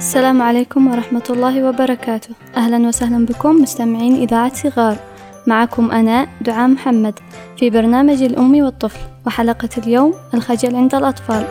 السلام عليكم ورحمة الله وبركاته. أهلا وسهلا بكم مستمعين إذاعة صغار. معكم أنا دعاء محمد في برنامج الأم والطفل، وحلقة اليوم الخجل عند الأطفال.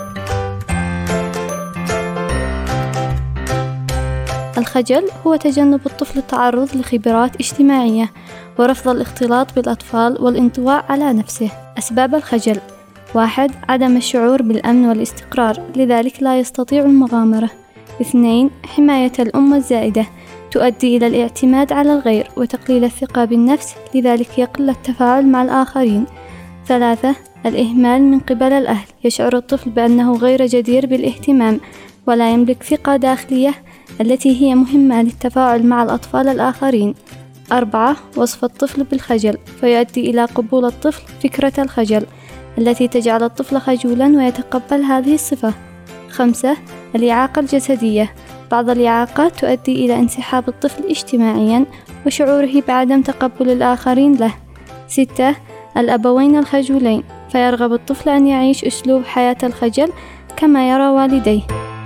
الخجل هو تجنب الطفل التعرض لخبرات اجتماعية ورفض الاختلاط بالأطفال والانطواء على نفسه. أسباب الخجل: 1. عدم الشعور بالأمن والاستقرار، لذلك لا يستطيع المغامرة. 2. حماية الأم الزائدة، تؤدي إلى الاعتماد على الغير وتقليل الثقة بالنفس، لذلك يقل التفاعل مع الآخرين. 3. الإهمال من قبل الأهل، يشعر الطفل بأنه غير جدير بالاهتمام ولا يملك ثقة داخلية التي هي مهمة للتفاعل مع الأطفال الآخرين. 4. وصف الطفل بالخجل، فيؤدي إلى قبول الطفل فكرة الخجل التي تجعل الطفل خجولا ويتقبل هذه الصفة. 5. الإعاقة الجسدية، بعض الإعاقات تؤدي إلى انسحاب الطفل اجتماعيا وشعوره بعدم تقبل الآخرين له. 6. الأبوين الخجولين، فيرغب الطفل أن يعيش أسلوب حياة الخجل كما يرى والديه.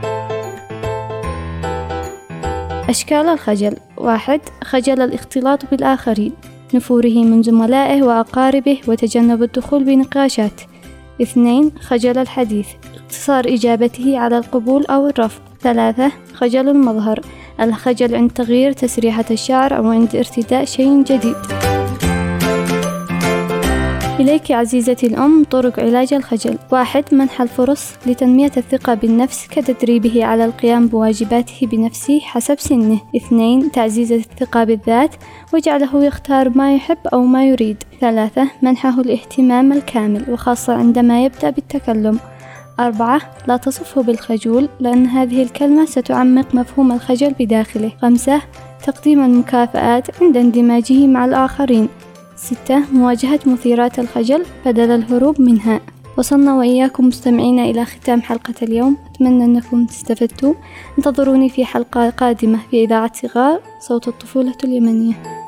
أشكال الخجل: 1. خجل الاختلاط بالآخرين، نفوره من زملائه وأقاربه وتجنب الدخول بنقاشات. 2. خجل الحديث، اختصار إجابته على القبول أو الرفض. 3. خجل المظهر، الخجل عند تغيير تسريحة الشعر أو عند ارتداء شيء جديد. إليك عزيزتي الأم طرق علاج الخجل: 1. منح الفرص لتنمية الثقة بالنفس كتدريبه على القيام بواجباته بنفسه حسب سنه. 2. تعزيز الثقة بالذات وجعله يختار ما يحب أو ما يريد. 3. منحه الاهتمام الكامل وخاصة عندما يبدأ بالتكلم. 4. لا تصفه بالخجول، لأن هذه الكلمة ستعمق مفهوم الخجل بداخله. 5. تقديم المكافآت عند اندماجه مع الآخرين. 6. مواجهة مثيرات الخجل بدل الهروب منها. وصلنا وإياكم مستمعين إلى ختام حلقة اليوم، أتمنى أنكم تستفدتوا. انتظروني في حلقة قادمة في إذاعة صغار، صوت الطفولة اليمنية.